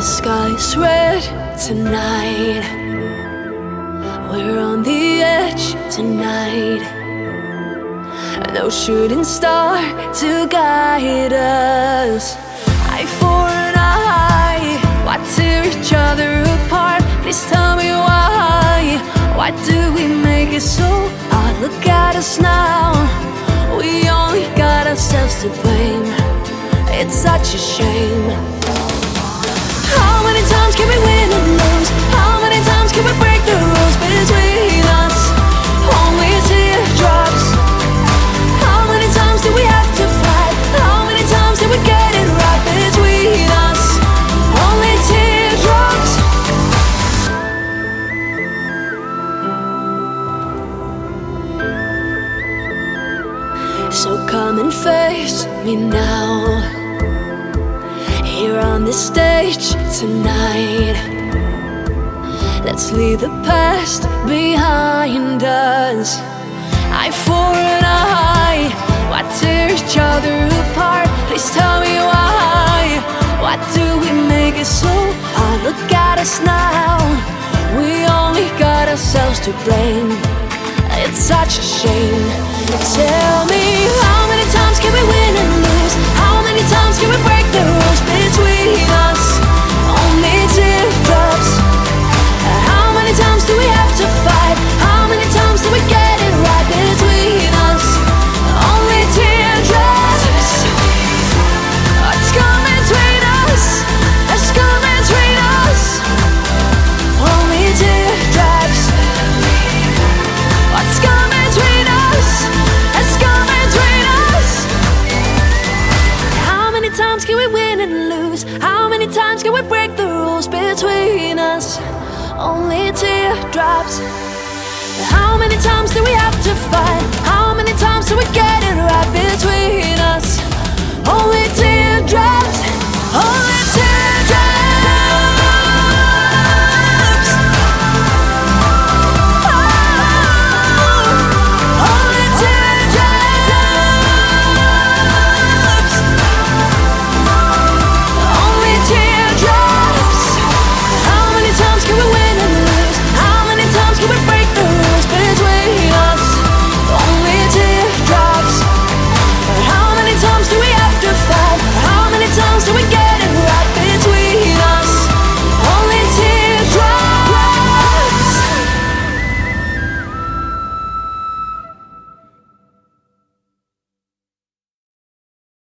sky's red tonight. We're on the edge tonight. No shooting star to guide us. Eye for an eye, why tear each other apart? Please tell me why. Why do we make it so hard? Look at us now. We only got ourselves to blame. It's such a shame. How many times can we win and lose? How many times can we break the rules between us? Only teardrops. How many times do we have to fight? How many times did we get it right between us? Only teardrops. So come and face me now, here on this stage tonight. Let's leave the past behind us. Eye for an eye, why tear each other apart? Please tell me why. Why do we make it so hard? Look at us now. We only got ourselves to blame. It's such a shame. Tell me, how many times can we win and lose? How many times can we break the rules between us? Only teardrops. How many times do we have to fight? How many times do we get it right between us? Only teardrops. What's come between us? What's come between us? Only teardrops. What's come between us? What's come between us? How many times can we win and lose? How many times can we break the rules between us? Only teardrops. How many times do we have to fight?